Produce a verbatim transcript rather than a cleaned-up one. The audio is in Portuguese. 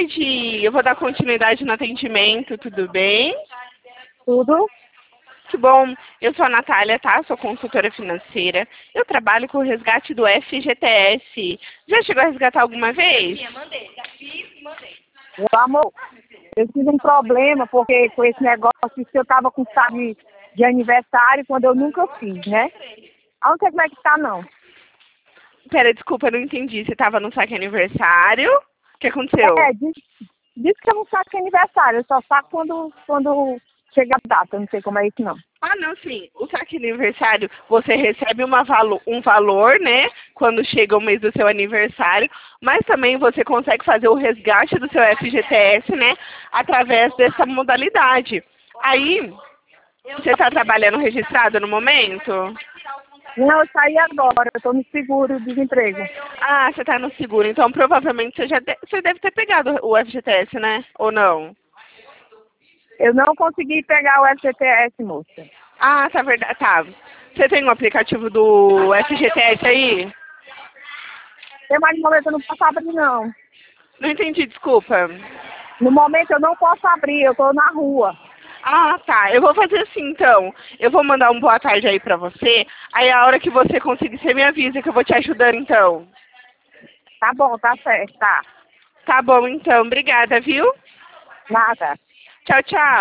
tarde. Eu vou dar continuidade no atendimento, tudo bem? Tudo? Que bom. Eu sou a Natália, tá? Sou consultora financeira. Eu trabalho com o resgate do F G T S. Já chegou a resgatar alguma vez? Mandei, já fiz e mandei. Meu amor, eu tive um problema porque com esse negócio que eu tava com saco de, de aniversário quando eu nunca fiz, né? Ah, não sei como é que tá, não. Pera, desculpa, eu não entendi. Você estava no saque aniversário? O que aconteceu? É, diz, diz que eu não saco de aniversário, eu só saco quando, quando chega a data, eu não sei como é isso, não. Ah, não, sim. O saque aniversário, você recebe uma valo, um valor, né? Quando chega o mês do seu aniversário, mas também você consegue fazer o resgate do seu F G T S, né? Através dessa modalidade. Aí, você está trabalhando registrado no momento? Não, eu saí agora, eu tô no seguro-desemprego. Ah, você está no seguro, então provavelmente você já de, você deve ter pegado o F G T S, né? Ou não? Eu não consegui pegar o F G T S, moça. Ah, tá verdade. Tá. Você tem um aplicativo do F G T S aí? Tem mais no momento eu não posso abrir, não. Não entendi, desculpa. No momento eu não posso abrir, eu tô na rua. Ah, tá. Eu vou fazer assim, então. Eu vou mandar um boa tarde aí pra você. Aí a hora que você conseguir, você me avisa que eu vou te ajudando, então. Tá bom, tá certo, tá. Tá bom, então. Obrigada, viu? Nada. Tchau, tchau.